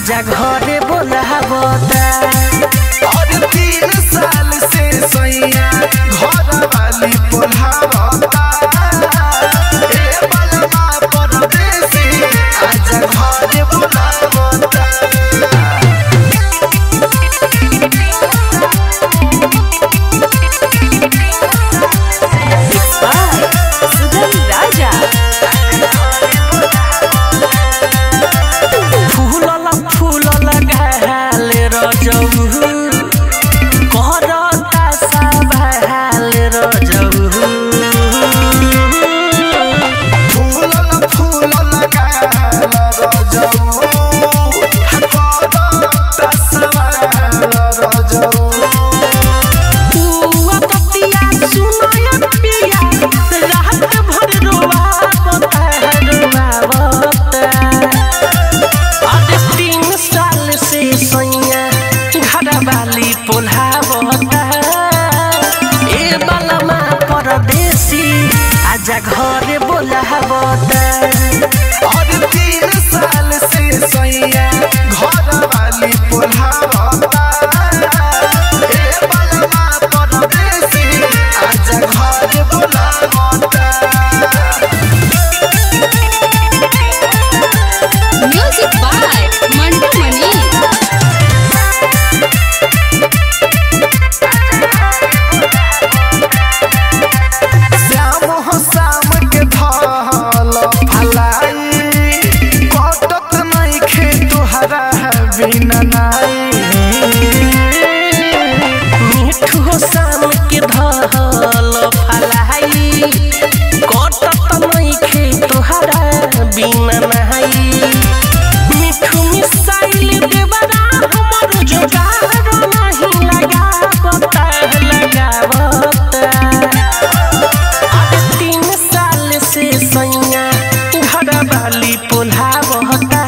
आजा घरे बोलावता और 3 साल से सैया घर वाली बोलावता ए बलमा परदेसी आजा घरे बोलावता आजा घरे बोलावता और 3 साल से सैया घर वाली बोलावता ए बलमा परदेसी आजा घरे बोलावता म्यूजिक बाय मंटू मनी बिना नाई मिठू शाम के धल फलाई कटत नइखे तोहरा बिना नाई मिठू मिसाइल देवरा हमर जोगार नहीं लगावता आज 3 साल से सैया घर वाली पुलावता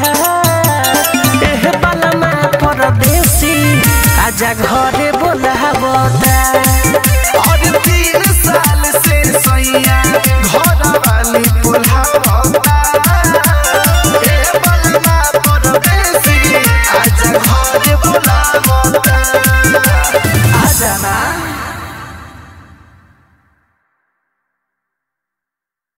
आजा घरे बोलावता।